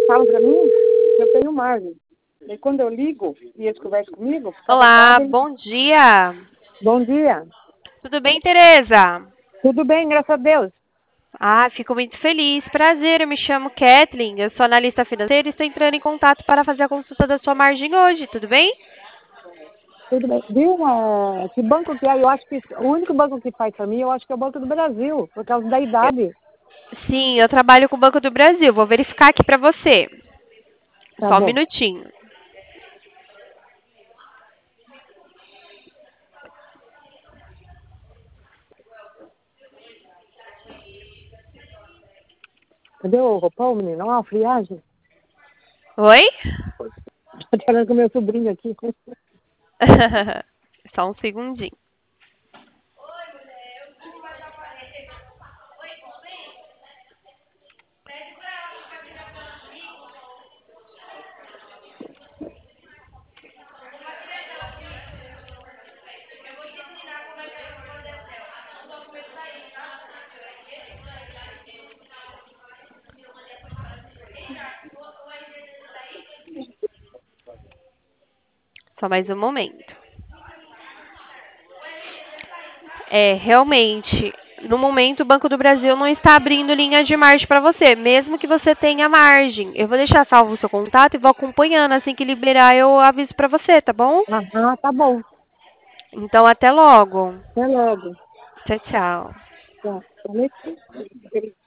falam para mim que eu tenho margem. E quando eu ligo e eles conversam comigo... Olá, bom dia. Bom dia. Tudo bem, Tereza? Tudo bem, graças a Deus. Ah, fico muito feliz. Prazer, eu me chamo Kathleen, eu sou analista financeira e estou entrando em contato para fazer a consulta da sua margem hoje, tudo bem? Tudo bem. Viu que banco que é? Eu acho que o único banco que faz para mim, eu acho que é o Banco do Brasil, por causa da idade. Sim, eu trabalho com o Banco do Brasil. Vou verificar aqui para você. Tá Só um bom. minutinho. Cadê o roupão, menino? Ó, a friagem. Oi? Tô falando com meu sobrinho aqui. Só um segundinho. Só mais um momento. Realmente, no momento o Banco do Brasil não está abrindo linha de margem para você, mesmo que você tenha margem. Eu vou deixar salvo o seu contato e vou acompanhando. Assim que liberar, eu aviso para você, tá bom? Ah, tá bom. Então, até logo. Até logo. Tchau, tchau. Tá.